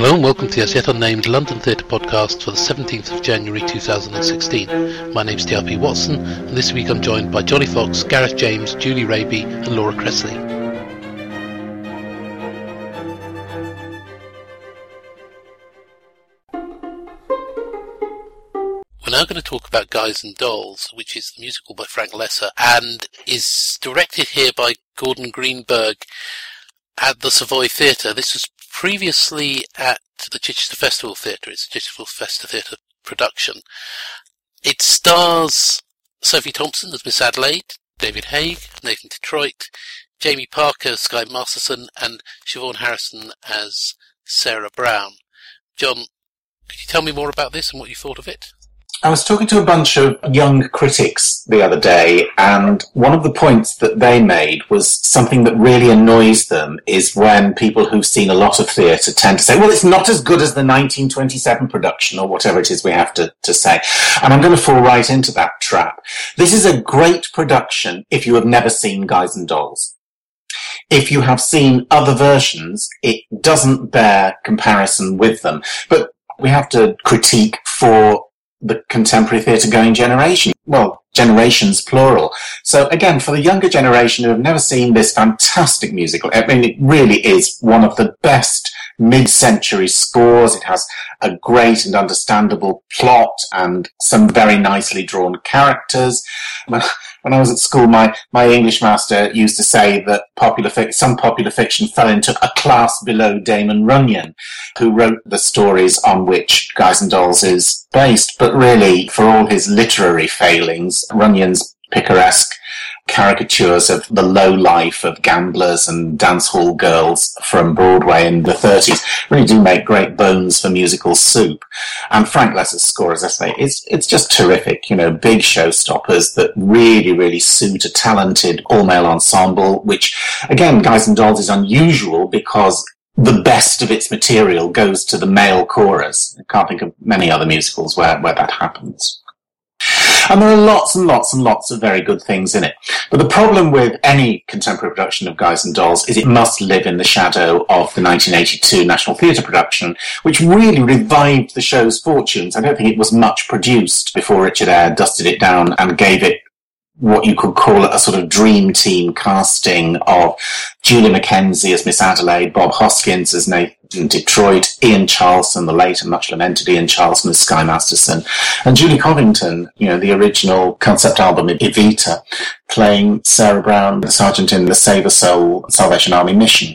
Hello and welcome to the As Yet Unnamed London Theatre Podcast for the 17th of January 2016. My name's DRP Watson, and this week I'm joined by Johnny Fox, Gareth James, Julie Raby and Laura Cressley. We're now going to talk about Guys and Dolls, which is the musical by Frank Loesser and is directed here by Gordon Greenberg at the Savoy Theatre. This was previously at the Chichester Festival Theatre. It's a Chichester Festival Theatre production. It stars Sophie Thompson as Miss Adelaide, David Haig, Nathan Detroit, Jamie Parker as Sky Masterson, and Siobhan Harrison as Sarah Brown. John, could you tell me more about this and what you thought of it? I was talking to a bunch of young critics the other day, and one of the points that they made was something that really annoys them is when people who've seen a lot of theatre tend to say, well, it's not as good as the 1927 production, or whatever it is we have to say. And I'm going to fall right into that trap. This is a great production if you have never seen Guys and Dolls. If you have seen other versions, it doesn't bear comparison with them. But we have to critique for the contemporary theatre-going generation. Well, generations plural. So again, for the younger generation who have never seen this fantastic musical, I mean, it really is one of the best mid-century scores. It has a great and understandable plot and some very nicely drawn characters. When I was at school, my English master used to say that some popular fiction fell into a class below Damon Runyon, who wrote the stories on which Guys and Dolls is based. But really, for all his literary failings, Runyon's picaresque caricatures of the low life of gamblers and dance hall girls from Broadway in the 30s really do make great bones for musical soup. And Frank Loesser's score, as I say, it's just terrific. You know, big showstoppers that really, really suit a talented all-male ensemble, which, again, Guys and Dolls is unusual because the best of its material goes to the male chorus. I can't think of many other musicals where that happens. And there are lots and lots and lots of very good things in it. But the problem with any contemporary production of Guys and Dolls is it must live in the shadow of the 1982 National Theatre production, which really revived the show's fortunes. I don't think it was much produced before Richard Eyre dusted it down and gave it what you could call a sort of dream team casting of Julie Mackenzie as Miss Adelaide, Bob Hoskins as Nathan Detroit, Ian Charleson, the late and much lamented Ian Charleson as Sky Masterson, and Julie Covington, you know, the original concept album Evita, playing Sarah Brown, the sergeant in the Save a Soul Salvation Army mission.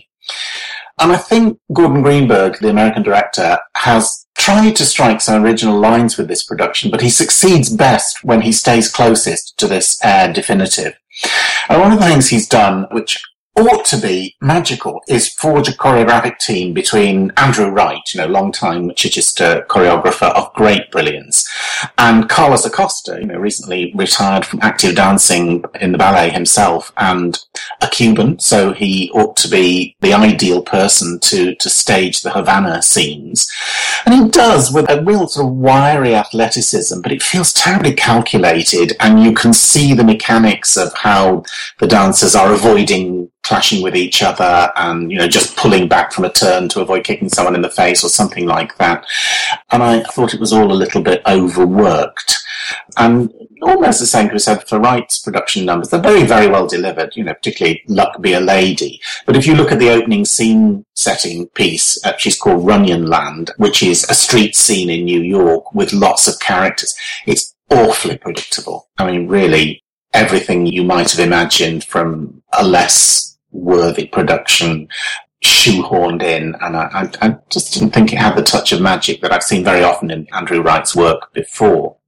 And I think Gordon Greenberg, the American director, has tried to strike some original lines with this production, but he succeeds best when he stays closest to this Eyre definitive. And one of the things he's done, which ought to be magical, is forge a choreographic team between Andrew Wright, you know, long-time Chichester choreographer of great brilliance, and Carlos Acosta, you know, recently retired from active dancing in the ballet himself, and a Cuban, so he ought to be the ideal person to stage the Havana scenes. And he does with a real sort of wiry athleticism, but it feels terribly calculated, and you can see the mechanics of how the dancers are avoiding clashing with each other and, you know, just pulling back from a turn to avoid kicking someone in the face or something like that. And I thought it was all a little bit overworked. And almost the same could be said for Wright's production numbers. They're very, very well delivered, you know, particularly Luck Be a Lady. But if you look at the opening scene setting piece, she's called Runyon Land, which is a street scene in New York with lots of characters. It's awfully predictable. I mean, really, everything you might have imagined from a less worthy production shoehorned in, and I just didn't think it had the touch of magic that I've seen very often in Andrew Wright's work before.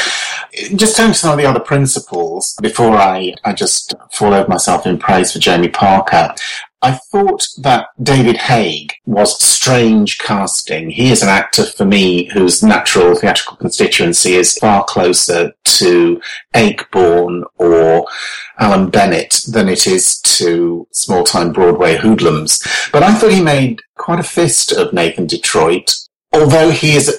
Just turning to some of the other principles, before I just fall over myself in praise for Jamie Parker, I thought that David Haig was strange casting. He is an actor, for me, whose natural theatrical constituency is far closer to Ayckbourn or Alan Bennett than it is to small-time Broadway hoodlums. But I thought he made quite a fist of Nathan Detroit, although he's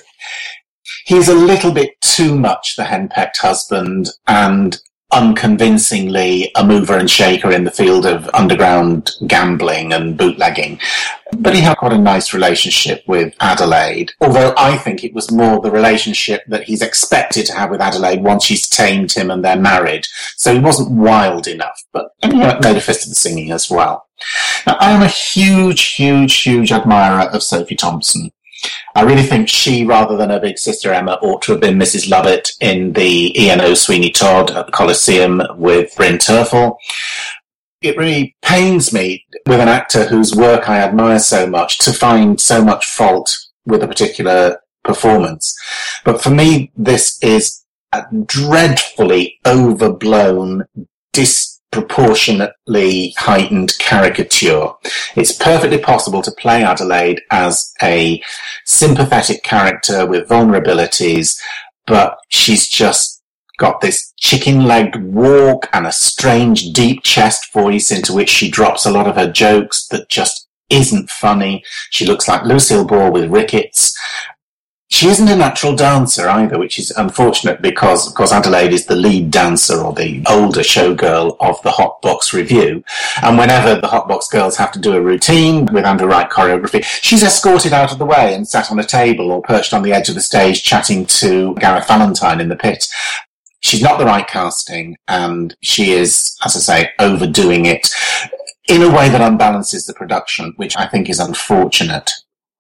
a little bit too much the henpecked husband and unconvincingly a mover and shaker in the field of underground gambling and bootlegging. But he had quite a nice relationship with Adelaide, although I think it was more the relationship that he's expected to have with Adelaide once she's tamed him and they're married. So he wasn't wild enough, but he made a fist of the singing as well. Now, I am a huge admirer of Sophie Thompson. I really think she, rather than her big sister Emma, ought to have been Mrs. Lovett in the E&O Sweeney Todd at the Coliseum with Bryn Terfel. It really pains me with an actor whose work I admire so much to find so much fault with a particular performance. But for me, this is a dreadfully overblown, disproportionately heightened caricature. It's perfectly possible to play Adelaide as a sympathetic character with vulnerabilities, but she's just got this chicken-legged walk and a strange deep chest voice into which she drops a lot of her jokes that just isn't funny. She looks like Lucille Ball with rickets. She isn't a natural dancer either, which is unfortunate because, of course, Adelaide is the lead dancer or the older showgirl of the Hot Box Revue. And whenever the Hot Box girls have to do a routine with Andrew Wright choreography, she's escorted out of the way and sat on a table or perched on the edge of the stage chatting to Gareth Valentine in the pit. She's not the right casting, and she is, as I say, overdoing it in a way that unbalances the production, which I think is unfortunate.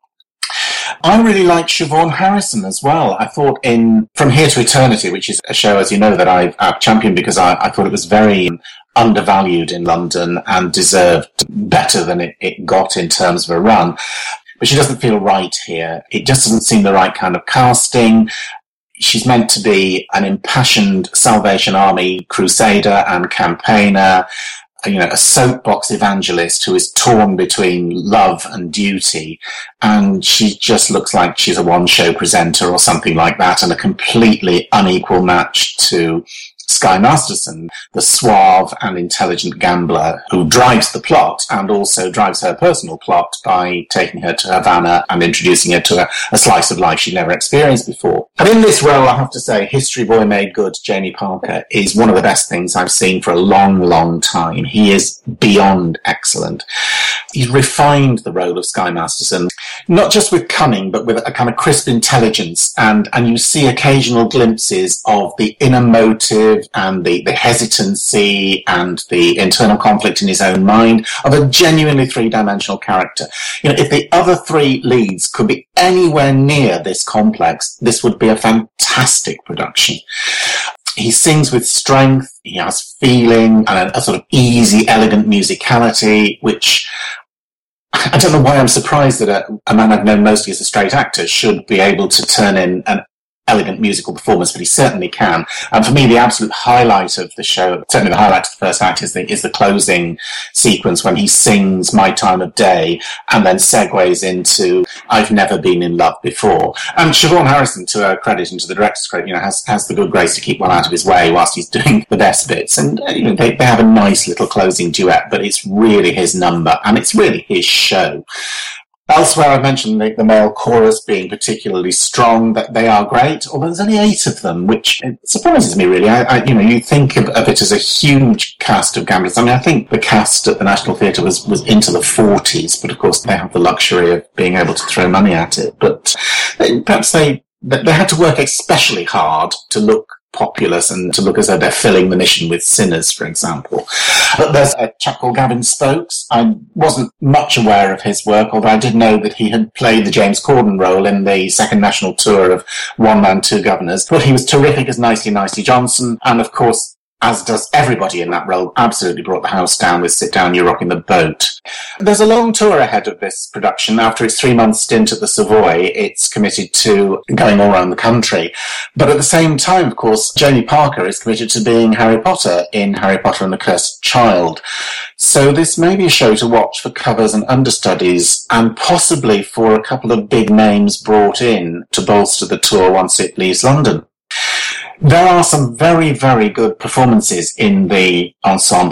I really like Siobhan Harrison as well. I thought in From Here to Eternity, which is a show, as you know, that I've championed because I thought it was very undervalued in London and deserved better than it got in terms of a run. But she doesn't feel right here. It just doesn't seem the right kind of casting. She's meant to be an impassioned Salvation Army crusader and campaigner, a soapbox evangelist who is torn between love and duty. And she just looks like she's a one-show presenter or something like that, and a completely unequal match to Sky Masterson, the suave and intelligent gambler who drives the plot and also drives her personal plot by taking her to Havana and introducing her to a slice of life she'd never experienced before. And in this role, I have to say, History Boy Made Good, Jamie Parker, is one of the best things I've seen for a long time. He is beyond excellent. He's refined the role of Sky Masterson, not just with cunning, but with a kind of crisp intelligence, and you see occasional glimpses of the inner motive and the hesitancy and the internal conflict in his own mind of a genuinely three-dimensional character. If the other three leads could be anywhere near this complex, this would be a fantastic production. He sings with strength, he has feeling and a sort of easy, elegant musicality, which I don't know why I'm surprised that a man I've known mostly as a straight actor should be able to turn in an elegant musical performance, but he certainly can. And for me, the absolute highlight of the show, certainly the highlight of the first act, is the closing sequence when he sings My Time of Day and then segues into I've Never Been in Love Before. And Siobhan Harrison, to her credit and to the director's credit, has the good grace to keep well out of his way whilst he's doing the best bits. And they have a nice little closing duet, but it's really his number and it's really his show. Elsewhere, I mentioned the male chorus being particularly strong, that they are great, although there's only 8 of them, which surprises me, really. You think of it as a huge cast of gamblers. I think the cast at the National Theatre was into the 40s, but of course they have the luxury of being able to throw money at it. But perhaps they had to work especially hard to look populous and to look as though they're filling the mission with sinners, for example. But there's a chap called Gavin Stokes. I wasn't much aware of his work, although I did know that he had played the James Corden role in the second national tour of One Man, Two Governors. But he was terrific as Nicely Nicely Johnson, and of course, as does everybody in that role, absolutely brought the house down with Sit Down, You're Rocking the Boat. There's a long tour ahead of this production. After its 3-month stint at the Savoy, it's committed to going all around the country. But at the same time, of course, Jamie Parker is committed to being Harry Potter in Harry Potter and the Cursed Child. So this may be a show to watch for covers and understudies, and possibly for a couple of big names brought in to bolster the tour once it leaves London. There are some very, very good performances in the ensemble.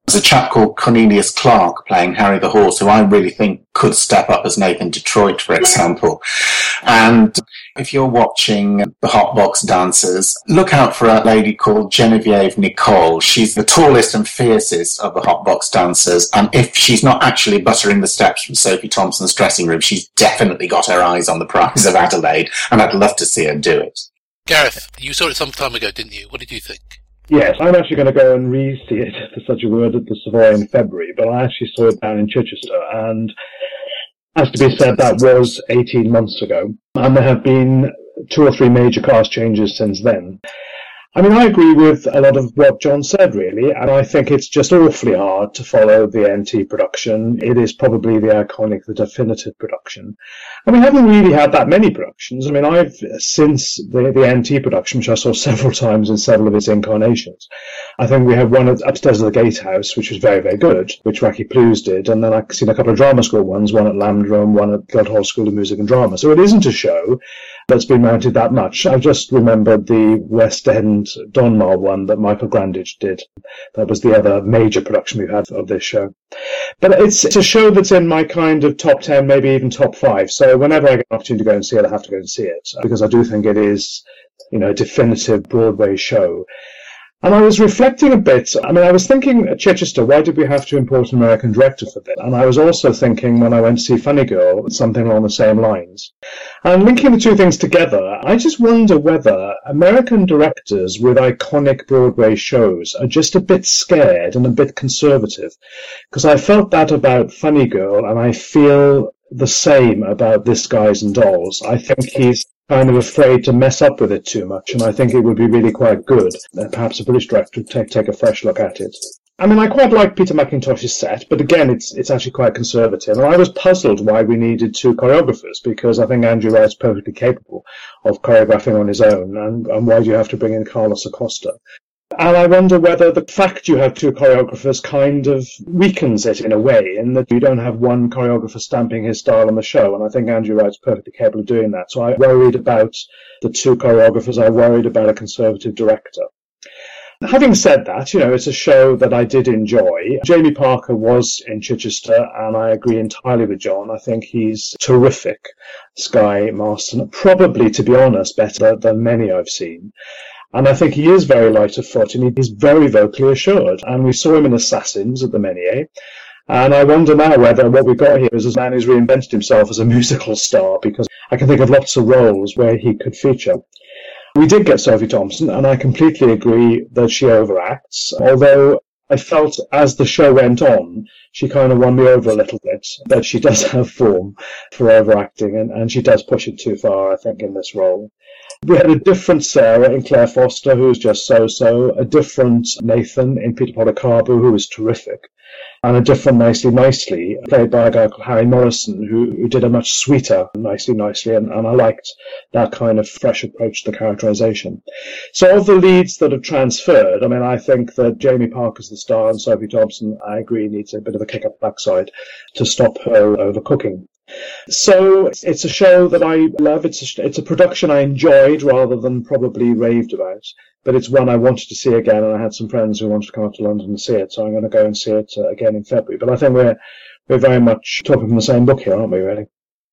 There's a chap called Cornelius Clark playing Harry the Horse, who I really think could step up as Nathan Detroit, for example. And if you're watching the Hot Box Dancers, look out for a lady called Genevieve Nicole. She's the tallest and fiercest of the Hot Box Dancers. And if she's not actually buttering the steps from Sophie Thompson's dressing room, she's definitely got her eyes on the prize of Adelaide. And I'd love to see her do it. Gareth, you saw it some time ago, didn't you? What did you think? Yes, I'm actually going to go and re-see it, for such a word, at the Savoy in February, but I actually saw it down in Chichester, and as to be said, that was 18 months ago, and there have been 2 or 3 major cast changes since then. I mean, I agree with a lot of what John said, really, and I think it's just awfully hard to follow the NT production. It is probably the iconic, the definitive production. And we haven't really had that many productions. I mean, since the NT production, which I saw several times in several of its incarnations, I think we had one upstairs at the Gatehouse, which was very, very good, which Racky Plews did, and then I've seen a couple of drama school ones, one at Lambda and one at Guildhall School of Music and Drama. So it isn't a show that's been mounted that much. I've just remembered the West End Donmar one that Michael Grandage did. That was the other major production we've had of this show. But it's a show that's in my kind of top 10, maybe even top 5. So whenever I get an opportunity to go and see it, I have to go and see it, because I do think it is, a definitive Broadway show. And I was reflecting a bit. I mean, I was thinking at Chichester, why did we have to import an American director for this? And I was also thinking, when I went to see Funny Girl, something along the same lines. And linking the two things together, I just wonder whether American directors with iconic Broadway shows are just a bit scared and a bit conservative. Because I felt that about Funny Girl, and I feel the same about This Guys and Dolls. I think he's kind of afraid to mess up with it too much, and I think it would be really quite good that perhaps a British director would take a fresh look at it. I mean, I quite like Peter McIntosh's set, but again, it's actually quite conservative, and I was puzzled why we needed 2 choreographers, because I think Andrew Wright's perfectly capable of choreographing on his own, and why do you have to bring in Carlos Acosta? And I wonder whether the fact you have 2 choreographers kind of weakens it in a way, in that you don't have one choreographer stamping his style on the show, and I think Andrew Wright's perfectly capable of doing that. So I worried about the 2 choreographers, I worried about a conservative director. Having said that, it's a show that I did enjoy. Jamie Parker was in Chichester, and I agree entirely with John. I think he's terrific, Sky Marston, probably, to be honest, better than many I've seen. And I think he is very light of foot, and he's very vocally assured. And we saw him in Assassins at the Menier. And I wonder now whether what we've got here is a man who's reinvented himself as a musical star, because I can think of lots of roles where he could feature. We did get Sophie Thompson, and I completely agree that she overacts, although I felt as the show went on, she kind of won me over a little bit, that she does have form for overacting, and she does push it too far, I think, in this role. We had a different Sarah in Claire Foster, who was just so-so, a different Nathan in Peter Polikabu, who was terrific, and a different Nicely, played by a guy called Harry Morrison, who did a much sweeter Nicely, and I liked that kind of fresh approach to the characterization. So of the leads that have transferred, I mean, I think that Jamie Parker's the star, and Sophie Thompson, I agree, needs a bit of a kick up the backside to stop her overcooking. So it's a show that I love. It's a production I enjoyed rather than probably raved about, but it's one I wanted to see again, and I had some friends who wanted to come up to London and see it, so I'm going to go and see it again in February. But I think we're very much talking from the same book here, aren't we, really?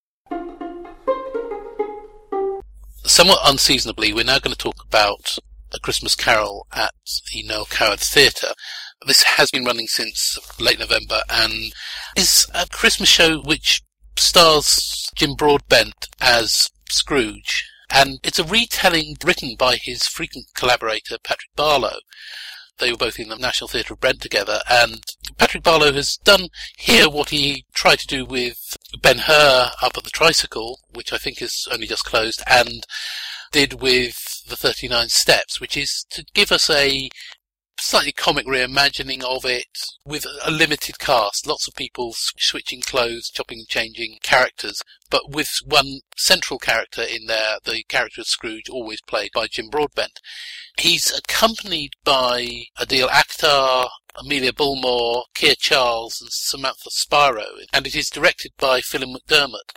Somewhat unseasonably, we're now going to talk about A Christmas Carol at the Noel Coward Theatre. This has been running since late November and is a Christmas show which stars Jim Broadbent as Scrooge, and it's a retelling written by his frequent collaborator Patrick Barlow. They were both in the National Theatre of Brent together, and Patrick Barlow has done here what he tried to do with Ben-Hur up at the Tricycle, which I think is only just closed, and did with the 39 Steps, which is to give us a slightly comic reimagining of it with a limited cast, lots of people switching clothes, chopping and changing characters, but with one central character in there, the character of Scrooge, always played by Jim Broadbent. He's accompanied by Adil Akhtar, Amelia Bullmore, Keir Charles and Samantha Spiro, and it is directed by Philip McDermott.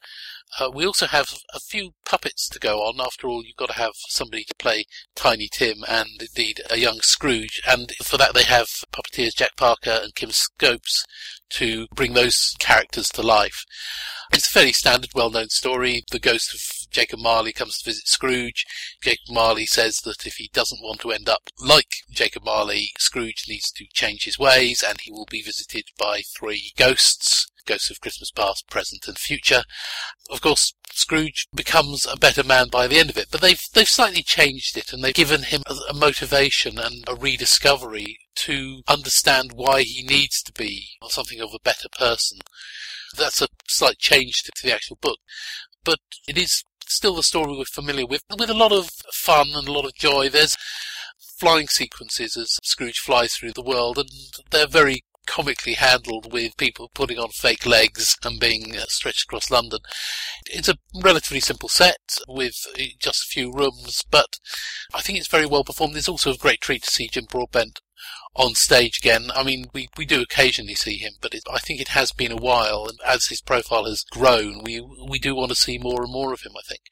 We also have a few puppets to go on. After all, you've got to have somebody to play Tiny Tim and indeed a young Scrooge. And for that, they have puppeteers Jack Parker and Kim Scopes to bring those characters to life. It's a fairly standard, well-known story. The ghost of Jacob Marley comes to visit Scrooge. Jacob Marley says that if he doesn't want to end up like Jacob Marley, Scrooge needs to change his ways, and he will be visited by 3 ghosts. Ghosts of Christmas past, present and future. Of course, Scrooge becomes a better man by the end of it, but they've slightly changed it, and they've given him a motivation and a rediscovery to understand why he needs to be something of a better person. That's a slight change to the actual book, but it is still the story we're familiar with a lot of fun and a lot of joy. There's flying sequences as Scrooge flies through the world, and they're very comically handled, with people putting on fake legs and being stretched across London. It's a relatively simple set with just a few rooms, but I think it's very well performed. It's also a great treat to see Jim Broadbent on stage again. I mean, we do occasionally see him, but I think it has been a while, and as his profile has grown, we do want to see more and more of him, I think.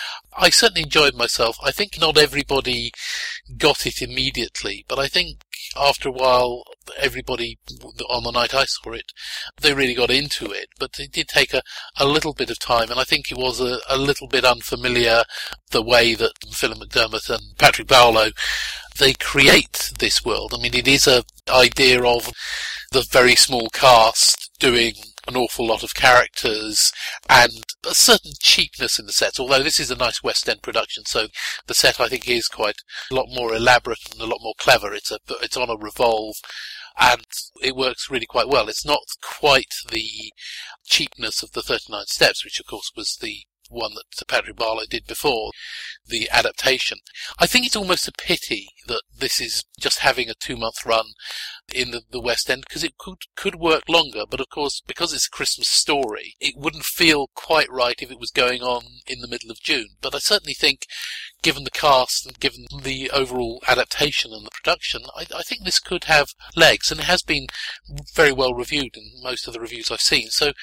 I certainly enjoyed myself. I think not everybody got it immediately, but I think after a while, everybody, on the night I saw it, they really got into it, but it did take a little bit of time, and I think it was a little bit unfamiliar, the way that Philip McDermott and Patrick Barlow, they create this world. I mean, it is an idea of the very small cast doing an awful lot of characters and a certain cheapness in the sets, although this is a nice West End production, so the set I think is quite a lot more elaborate and a lot more clever. It's on a revolve, and it works really quite well. It's not quite the cheapness of the 39 Steps, which of course was the one that Patrick Barlow did before, the adaptation. I think it's almost a pity that this is just having a 2-month run in the West End, because it could work longer, but of course, because it's a Christmas story, it wouldn't feel quite right if it was going on in the middle of June. But I certainly think, given the cast and given the overall adaptation and the production, I think this could have legs, and it has been very well reviewed in most of the reviews I've seen. So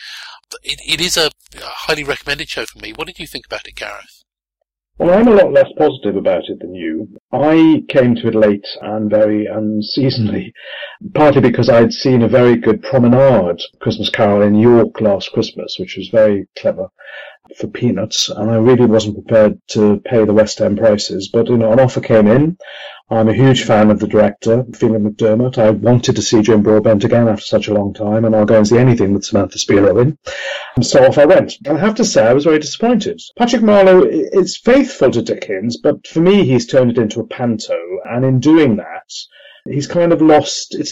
it is a highly recommended show for me. What did you think about it, Gareth? Well, I'm a lot less positive about it than you. I came to it late and very unseasonally, partly because I'd seen a very good Promenade Christmas Carol in York last Christmas, which was very clever for peanuts, and I really wasn't prepared to pay the West End prices. But, an offer came in. I'm a huge fan of the director, Philip McDermott. I wanted to see Jim Broadbent again after such a long time, and I'll go and see anything with Samantha Spiro in. And so off I went. And I have to say, I was very disappointed. Patrick Marlowe is faithful to Dickens, but for me, he's turned it into a panto, and in doing that, he's kind of lost its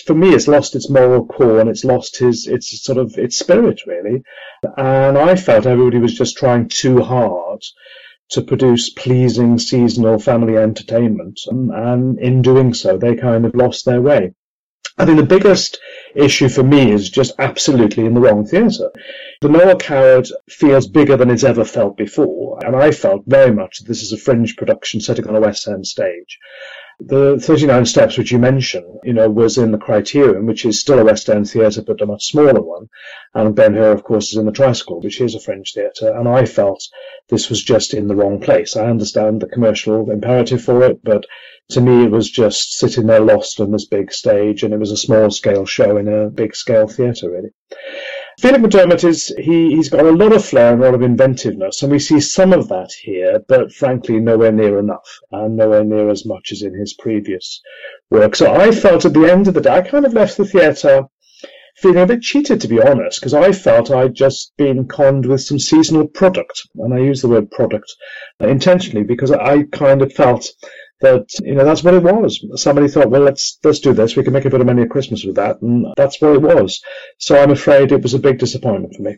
moral core, and it's lost its spirit, really. And I felt everybody was just trying too hard to produce pleasing seasonal family entertainment, and in doing so, they kind of lost their way. I think the biggest issue for me is just absolutely in the wrong theatre. The Noel Coward feels bigger than it's ever felt before, and I felt very much that this is a fringe production setting on a West End stage. The 39 Steps, which you mentioned, was in the Criterion, which is still a West End theatre, but a much smaller one. And Ben-Hur, of course, is in the Tricycle, which is a fringe theatre. And I felt this was just in the wrong place. I understand the commercial imperative for it, but to me, it was just sitting there lost on this big stage, and it was a small-scale show in a big-scale theatre, really. Philip McDermott he's got a lot of flair and a lot of inventiveness, and we see some of that here, but frankly nowhere near enough, and nowhere near as much as in his previous work. So I felt at the end of the day, I kind of left the theatre feeling a bit cheated, to be honest, because I felt I'd just been conned with some seasonal product, and I use the word product intentionally because I kind of felt that, that's what it was. Somebody thought, well, let's do this. We can make a bit of money at Christmas with that. And that's what it was. So I'm afraid it was a big disappointment for me.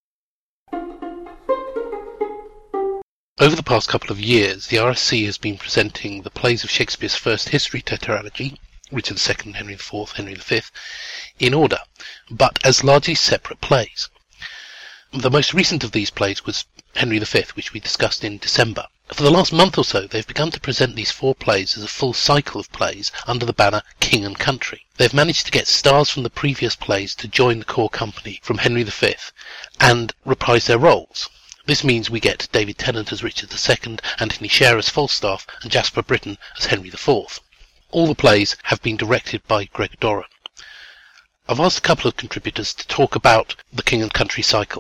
Over the past couple of years, the RSC has been presenting the plays of Shakespeare's first history tetralogy, Richard II, Henry IV, Henry V, in order, but as largely separate plays. The most recent of these plays was Henry V, which we discussed in December. For the last month or so, they've begun to present these 4 plays as a full cycle of plays under the banner King and Country. They've managed to get stars from the previous plays to join the core company from Henry V and reprise their roles. This means we get David Tennant as Richard II, Anthony Sher as Falstaff, and Jasper Britton as Henry IV. All the plays have been directed by Greg Doran. I've asked a couple of contributors to talk about the King and Country cycle.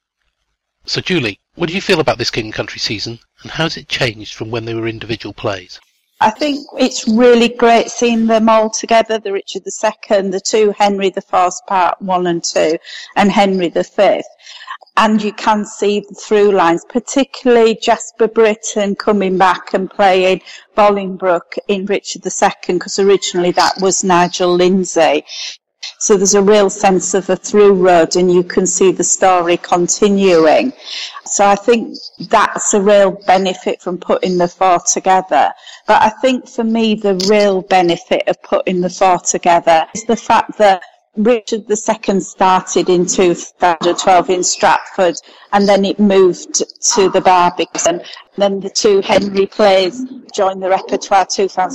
So Julie, what do you feel about this King and Country season, and how has it changed from when they were individual plays? I think it's really great seeing them all together, the Richard II, the two Henry IVs, part 1 and 2, and Henry V. And you can see the through lines, particularly Jasper Britton coming back and playing Bolingbroke in Richard II, because originally that was Nigel Lindsay. So there's a real sense of a through road, and you can see the story continuing. So I think that's a real benefit from putting the four together. But I think for me, the real benefit of putting the four together is the fact that Richard II started in 2012 in Stratford, and then it moved to the Barbican. Then the two Henry plays joined the repertoire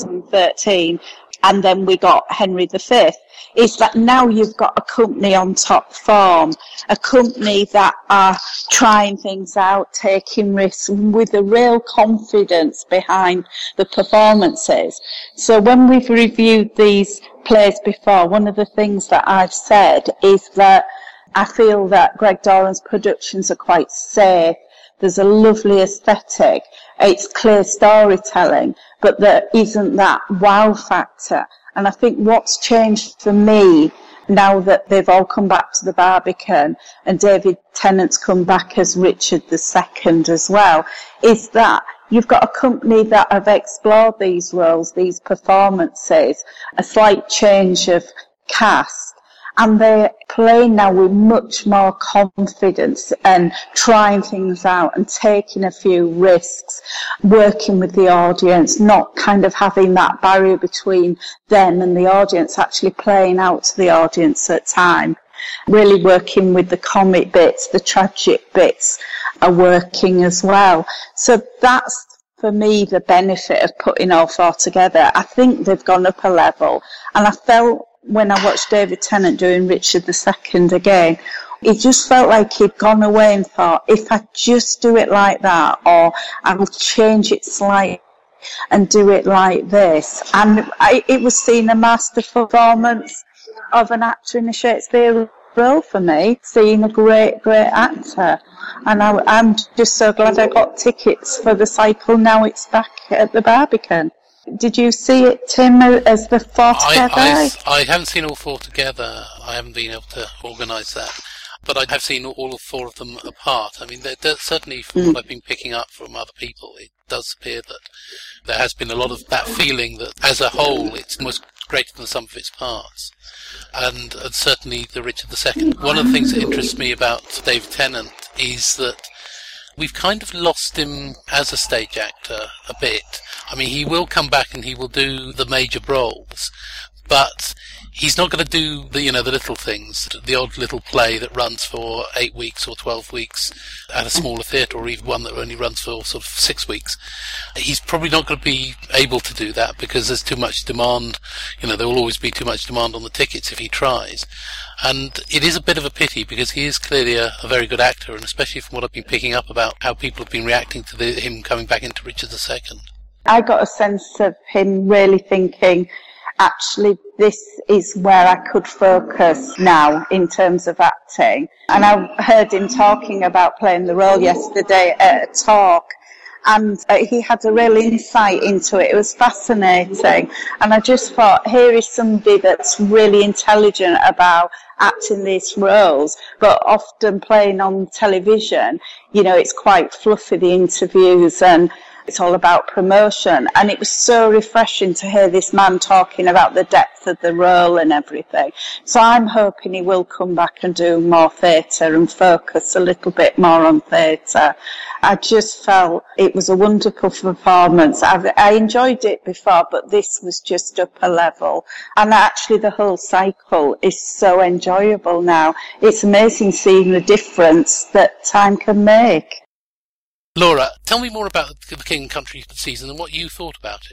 2013, and then we got Henry V. Is that now you've got a company on top form, a company that are trying things out, taking risks with a real confidence behind the performances. So when we've reviewed these plays before, one of the things that I've said is that I feel that Greg Doran's productions are quite safe. There's a lovely aesthetic. It's clear storytelling, but there isn't that wow factor. And I think what's changed for me now that they've all come back to the Barbican and David Tennant's come back as Richard II as well, is that you've got a company that have explored these roles, these performances, a slight change of cast, and they're playing now with much more confidence and trying things out and taking a few risks, working with the audience, not kind of having that barrier between them and the audience, actually playing out to the audience at time. Really working with the comic bits, the tragic bits are working as well. So that's, for me, the benefit of putting all four together. I think they've gone up a level, and I felt when I watched David Tennant doing Richard II again, it just felt like he'd gone away and thought, if I just do it like that, or I will change it slightly and do it like this. And it was seeing a masterful performance of an actor in a Shakespeare role for me, seeing a great, great actor. And I'm just so glad I got tickets for the cycle. Now it's back at the Barbican. Did you see it, Tim, as the four together? I haven't seen all four together. I haven't been able to organise that. But I have seen all four of them apart. I mean, certainly from what I've been picking up from other people, it does appear that there has been a lot of that feeling that, as a whole, it's almost greater than the sum of its parts. And certainly the Richard II. One of the things that interests me about David Tennant is that we've kind of lost him as a stage actor a bit. I mean, he will come back and he will do the major roles, but he's not going to do the little things, the odd little play that runs for 8 weeks or 12 weeks at a smaller theatre, or even one that only runs for sort of 6 weeks. He's probably not going to be able to do that because there's too much demand. There will always be too much demand on the tickets if he tries. And it is a bit of a pity because he is clearly a very good actor, and especially from what I've been picking up about how people have been reacting to him coming back into Richard II. I got a sense of him really thinking, actually, this is where I could focus now in terms of acting. And I heard him talking about playing the role yesterday at a talk, and he had a real insight into it. It was fascinating. And I just thought, here is somebody that's really intelligent about acting these roles, but often playing on television, it's quite fluffy, the interviews, and it's all about promotion. And it was so refreshing to hear this man talking about the depth of the role and everything. So I'm hoping he will come back and do more theatre and focus a little bit more on theatre. I just felt it was a wonderful performance. I enjoyed it before, but this was just up a level. And actually the whole cycle is so enjoyable now. It's amazing seeing the difference that time can make. Laura, tell me more about the King and Country season and what you thought about it.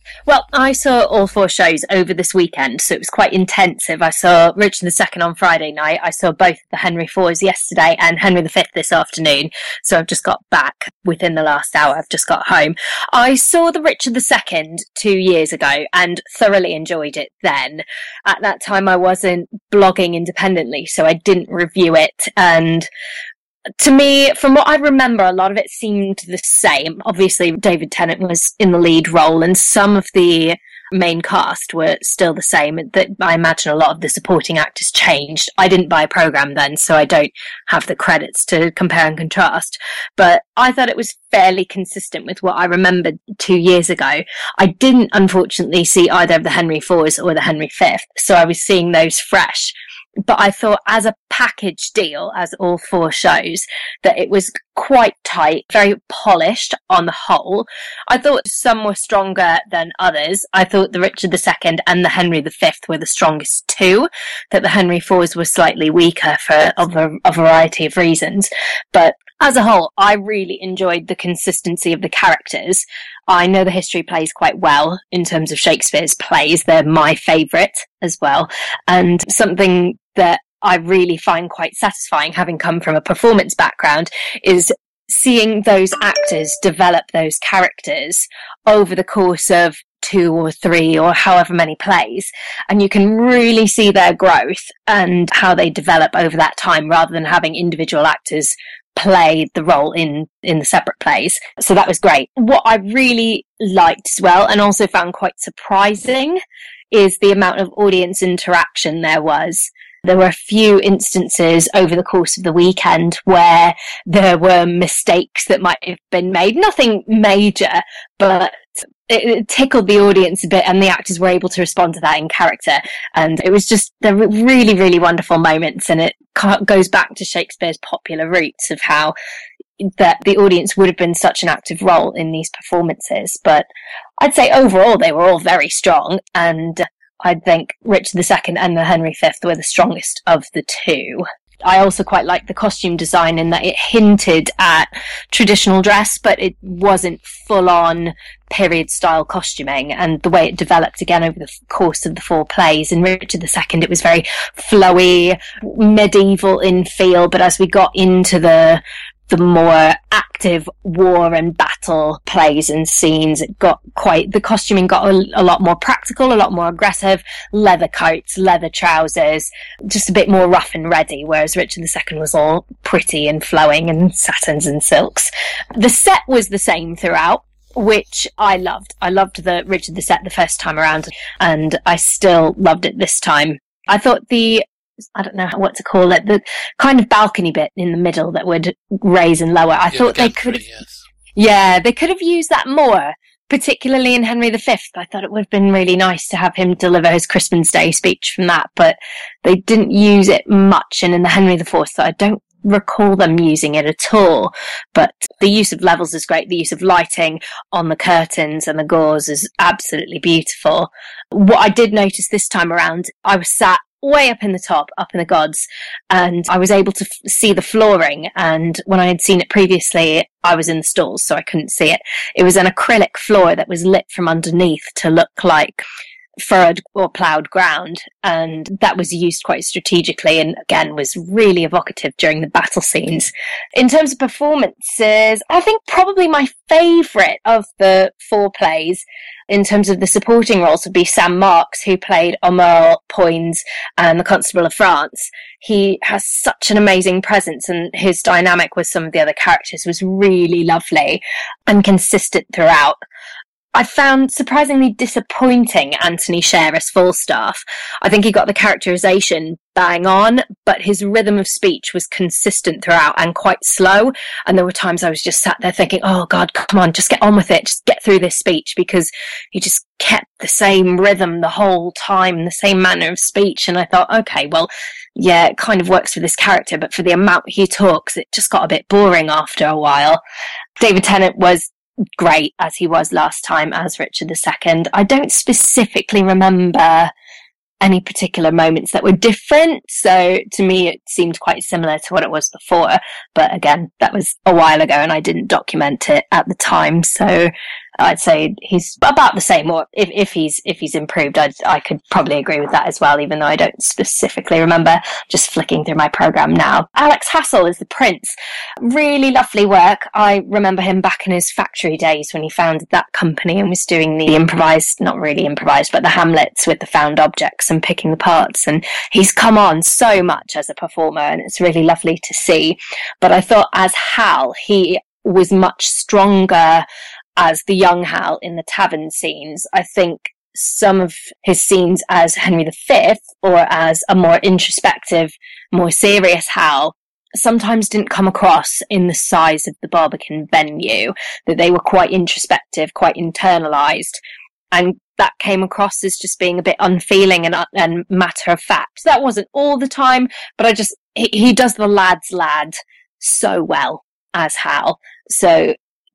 Well, I saw all 4 shows over this weekend, so it was quite intensive. I saw Richard II on Friday night. I saw both the Henry IVs yesterday and Henry V this afternoon. So I've just got back within the last hour. I've just got home. I saw the Richard II 2 years ago and thoroughly enjoyed it then. At that time, I wasn't blogging independently, so I didn't review it. And to me, from what I remember, a lot of it seemed the same. Obviously, David Tennant was in the lead role, and some of the main cast were still the same. I imagine a lot of the supporting actors changed. I didn't buy a programme then, so I don't have the credits to compare and contrast. But I thought it was fairly consistent with what I remembered 2 years ago. I didn't, unfortunately, see either of the Henry IVs or the Henry V, so I was seeing those fresh. But I thought as a package deal, as all 4 shows, that it was quite tight, very polished on the whole. I thought some were stronger than others. I thought the Richard II and the Henry V were the strongest 2, that the Henry IVs were slightly weaker for a variety of reasons. But as a whole, I really enjoyed the consistency of the characters. I know the history plays quite well in terms of Shakespeare's plays. They're my favourite as well. And something that I really find quite satisfying, having come from a performance background, is seeing those actors develop those characters over the course of 2 or 3 or however many plays, and you can really see their growth and how they develop over that time, rather than having individual actors play the role in the separate plays. So that was great. What I really liked as well, and also found quite surprising, is the amount of audience interaction there was. There were a few instances over the course of the weekend where there were mistakes that might have been made. Nothing major, but it tickled the audience a bit, and the actors were able to respond to that in character. And it was just, there were really, really wonderful moments, and it goes back to Shakespeare's popular roots of how that the audience would have been such an active role in these performances. But I'd say overall they were all very strong, and I think Richard II and the Henry V were the strongest of the 2. I also quite liked the costume design in that it hinted at traditional dress, but it wasn't full-on period-style costuming, and the way it developed again over the course of the 4 plays. In Richard II, it was very flowy, medieval in feel, but as we got into the more active war and battle plays and scenes, the costuming got a lot more practical, a lot more aggressive, leather coats, leather trousers, just a bit more rough and ready, whereas Richard II was all pretty and flowing and satins and silks. The set was the same throughout, which I loved. I loved the Richard the set the first time around, and I still loved it this time. I thought I don't know what to call it, the kind of balcony bit in the middle that would raise and lower. I thought they could have, they could have used that more, particularly in Henry V. I thought it would have been really nice to have him deliver his Christmas Day speech from that, but they didn't use it much. And in the Henry IV, so I don't recall them using it at all. But the use of levels is great. The use of lighting on the curtains and the gauze is absolutely beautiful. What I did notice this time around, I was sat way up in the top, up in the gods, and I was able to see the flooring. And when I had seen it previously, I was in the stalls, so I couldn't see it. It was an acrylic floor that was lit from underneath to look like furrowed or ploughed ground, and that was used quite strategically, and again was really evocative during the battle scenes. In terms of performances, I think probably my favourite of the 4 plays in terms of the supporting roles would be Sam Marks, who played Omer Poins and the Constable of France. He has such an amazing presence, and his dynamic with some of the other characters was really lovely and consistent throughout. I found surprisingly disappointing Anthony Sher as Falstaff. I think he got the characterisation bang on, but his rhythm of speech was consistent throughout and quite slow. And there were times I was just sat there thinking, oh God, come on, just get on with it. Just get through this speech, because he just kept the same rhythm the whole time, the same manner of speech. And I thought, okay, well, yeah, it kind of works for this character, but for the amount he talks, it just got a bit boring after a while. David Tennant was great, as he was last time as Richard II. I don't specifically remember any particular moments that were different, so to me it seemed quite similar to what it was before, but again, that was a while ago and I didn't document it at the time, so I'd say he's about the same, or if he's improved, I could probably agree with that as well, even though I don't specifically remember. Just flicking through my programme now. Alex Hassel is the Prince. Really lovely work. I remember him back in his Factory days when he founded that company and was doing the improvised, not really improvised, but the Hamlets with the found objects and picking the parts. And he's come on so much as a performer, and it's really lovely to see. But I thought as Hal, he was much stronger as the young Hal in the tavern scenes. I think some of his scenes as Henry V or as a more introspective, more serious Hal sometimes didn't come across in the size of the Barbican venue, that they were quite introspective, quite internalised, and that came across as just being a bit unfeeling and matter of fact. That wasn't all the time, but he does the lad's lad so well as Hal. So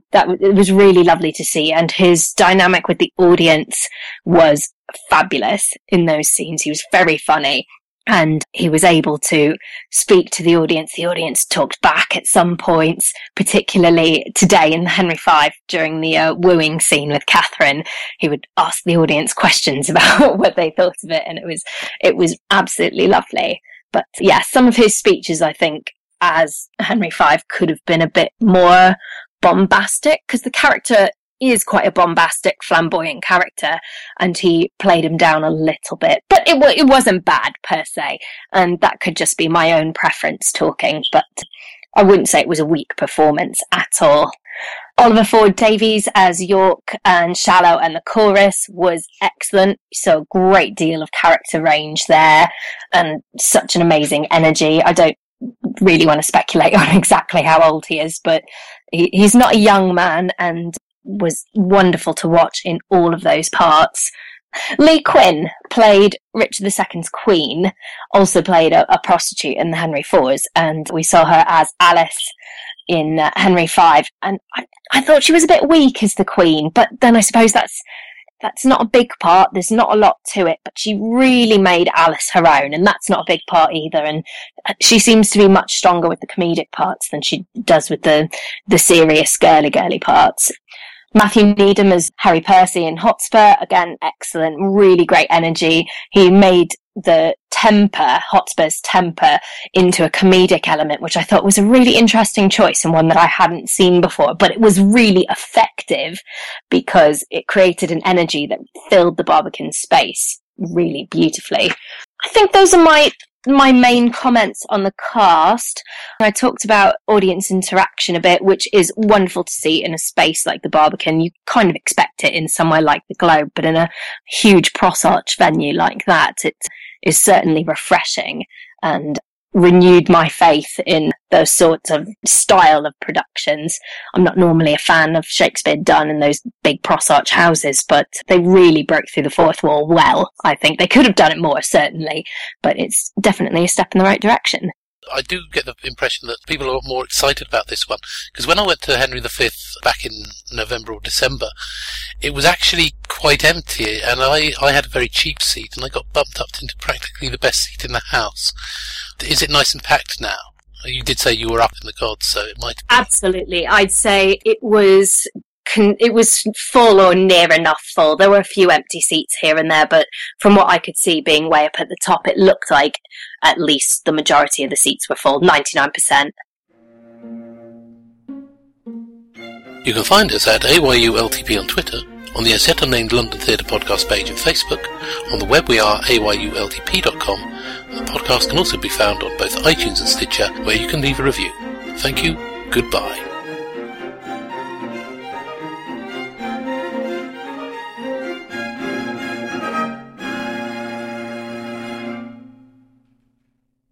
it was really lovely to see, and his dynamic with the audience was fabulous in those scenes. He was very funny, and he was able to speak to the audience. The audience talked back at some points, particularly today in Henry V during the wooing scene with Catherine. He would ask the audience questions about what they thought of it, and it was absolutely lovely. But yeah, some of his speeches, I think, as Henry V could have been a bit more bombastic, because the character is quite a bombastic, flamboyant character, and he played him down a little bit. But it wasn't bad per se, and that could just be my own preference talking, but I wouldn't say it was a weak performance at all. Oliver Ford-Davies as York and Shallow and the chorus was excellent. So a great deal of character range there, and such an amazing energy. I don't really want to speculate on exactly how old he is, but he's not a young man, and was wonderful to watch in all of those parts. Lee Quinn played Richard II's Queen, also played a prostitute in the Henry IVs, and we saw her as Alice in Henry V, and I thought she was a bit weak as the Queen, but then I suppose that's not a big part. There's not a lot to it, but she really made Alice her own, and that's not a big part either. And she seems to be much stronger with the comedic parts than she does with the serious girly parts. Matthew Needham as Harry Percy in Hotspur, again, excellent, really great energy. He made the temper, Hotspur's temper, into a comedic element, which I thought was a really interesting choice and one that I hadn't seen before, but it was really effective because it created an energy that filled the Barbican space really beautifully. I think those are my main comments on the cast. I talked about audience interaction a bit, which is wonderful to see in a space like the Barbican. You kind of expect it in somewhere like the Globe, but in a huge Cross Arch venue like that, it is certainly refreshing and renewed my faith in those sorts of style of productions. I'm not normally a fan of Shakespeare done in those big Cross Arch houses, but they really broke through the fourth wall well. I think they could have done it more, certainly, but it's definitely a step in the right direction. I do get the impression that people are more excited about this one, because when I went to Henry V back in November or December, it was actually quite empty, and I had a very cheap seat, and I got bumped up into practically the best seat in the house. Is it nice and packed now? You did say you were up in the gods, so it might be. Absolutely. I'd say it was full or near enough full. There were a few empty seats here and there, but from what I could see being way up at the top, it looked like at least the majority of the seats were full, 99%. You can find us at AYULTP on Twitter, on the As Yet Unnamed London Theatre Podcast page on Facebook. On the web we are ayultp.com. The podcast can also be found on both iTunes and Stitcher, where you can leave a review. Thank you. Goodbye.